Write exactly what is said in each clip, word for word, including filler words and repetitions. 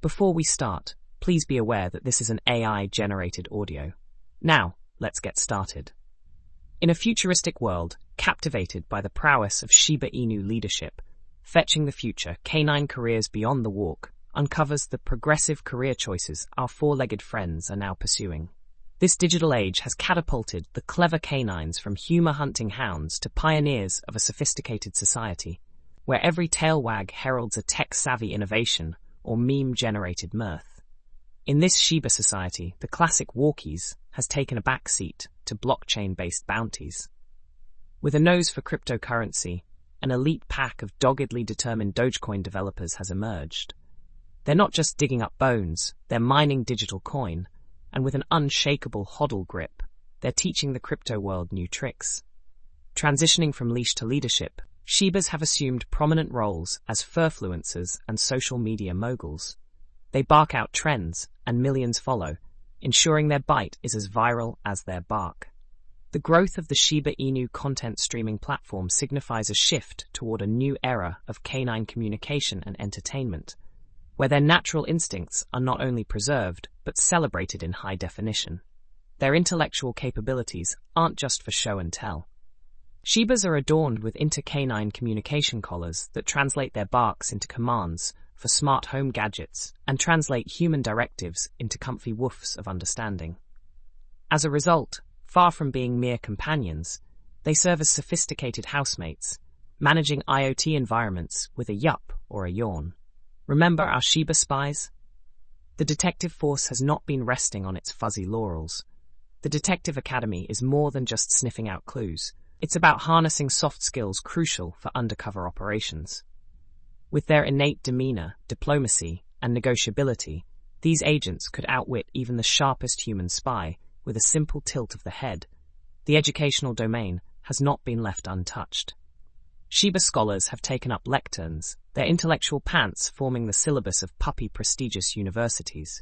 Before we start, please be aware that this is an A I-generated audio. Now, let's get started. In a futuristic world, captivated by the prowess of Shiba Inu leadership, Fetching the Future, Canine Careers Beyond the Walk uncovers the progressive career choices our four-legged friends are now pursuing. This digital age has catapulted the clever canines from humor-hunting hounds to pioneers of a sophisticated society, where every tail wag heralds a tech-savvy innovation or meme-generated mirth. In this Shiba society, the classic walkies has taken a backseat to blockchain-based bounties. With a nose for cryptocurrency, an elite pack of doggedly determined Dogecoin developers has emerged. They're not just digging up bones, they're mining digital coin, and with an unshakable hodl grip, they're teaching the crypto world new tricks. Transitioning from leash to leadership, Shibas have assumed prominent roles as furfluencers and social media moguls. They bark out trends, and millions follow, ensuring their bite is as viral as their bark. The growth of the Shiba Inu content streaming platform signifies a shift toward a new era of canine communication and entertainment, where their natural instincts are not only preserved, but celebrated in high definition. Their intellectual capabilities aren't just for show and tell. Shibas are adorned with inter-canine communication collars that translate their barks into commands for smart home gadgets and translate human directives into comfy woofs of understanding. As a result, far from being mere companions, they serve as sophisticated housemates, managing IoT environments with a yup or a yawn. Remember our Shiba spies? The detective force has not been resting on its fuzzy laurels. The Detective Academy is more than just sniffing out clues. It's about harnessing soft skills crucial for undercover operations. With their innate demeanor, diplomacy, and negotiability, these agents could outwit even the sharpest human spy with a simple tilt of the head. The educational domain has not been left untouched. Shiba scholars have taken up lecterns, their intellectual pants forming the syllabus of puppy prestigious universities.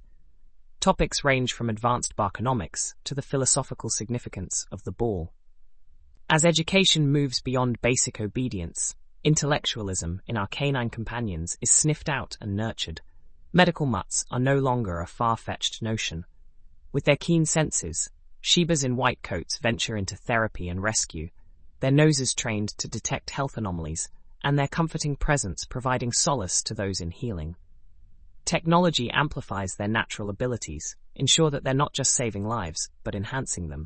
Topics range from advanced barkonomics to the philosophical significance of the ball. As education moves beyond basic obedience, intellectualism in our canine companions is sniffed out and nurtured. Medical mutts are no longer a far-fetched notion. With their keen senses, Shibas in white coats venture into therapy and rescue, their noses trained to detect health anomalies, and their comforting presence providing solace to those in healing. Technology amplifies their natural abilities, ensure that they're not just saving lives, but enhancing them.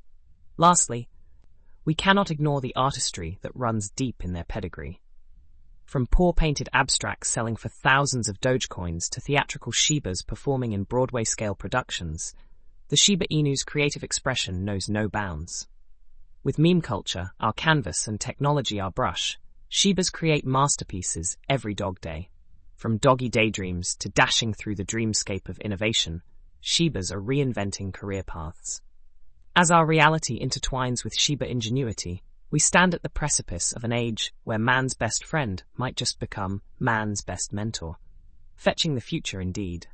Lastly, we cannot ignore the artistry that runs deep in their pedigree. From paw-painted abstracts selling for thousands of Dogecoins to theatrical Shibas performing in Broadway-scale productions, the Shiba Inu's creative expression knows no bounds. With meme culture, our canvas, and technology, our brush, Shibas create masterpieces every dog day. From doggy daydreams to dashing through the dreamscape of innovation, Shibas are reinventing career paths. As our reality intertwines with Shiba ingenuity, we stand at the precipice of an age where man's best friend might just become man's best mentor. Fetching the future indeed.